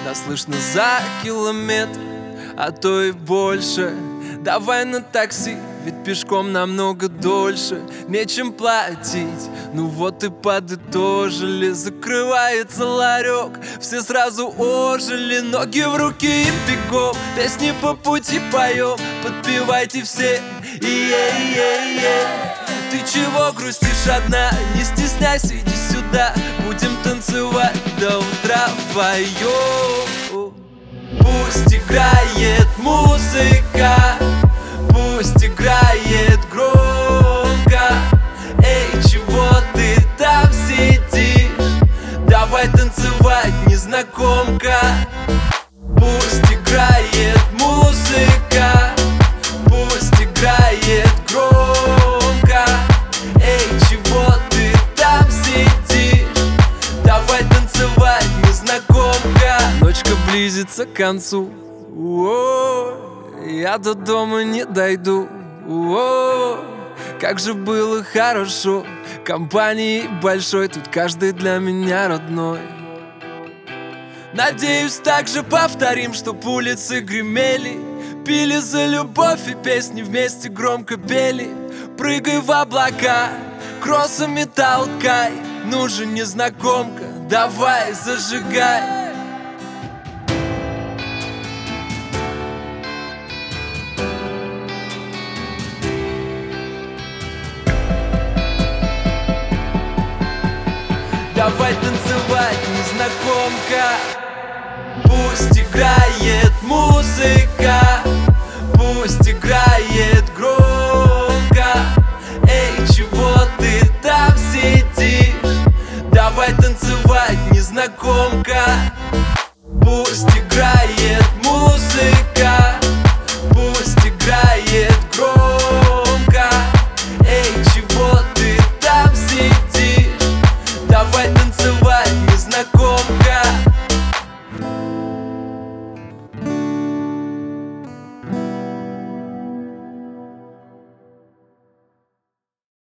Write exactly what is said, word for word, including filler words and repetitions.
да слышно за километр, а то и больше. Давай на такси, ведь пешком намного дольше, нечем платить. Ну вот и подытожили, закрывается ларек, все сразу ожили, ноги в руки и бегом, песни по пути поем, подпевайте все. Е-е-е-е. Ты чего грустишь одна? Не стесняйся, иди сюда, будем танцевать до утра вдвоем. Пусть играет музыка, пусть играет громко. Эй, чего ты там сидишь? Давай танцевать, незнакомка. Пусть играет музыка, пусть играет громко. Эй, чего ты там сидишь? Давай танцевать, незнакомка. Ночка близится к концу, о, я до дома не дойду. О, как же было хорошо, компании большой, тут каждый для меня родной. Надеюсь, также повторим, чтоб улицы гремели, пили за любовь и песни вместе громко пели. Прыгай в облака, кроссами толкай, ну же, незнакомка, давай зажигай. Давай танцевать, незнакомка. Пусть играет музыка, пусть играет громко. Эй, чего ты там сидишь? Давай танцевать, незнакомка. Пусть играет музыка.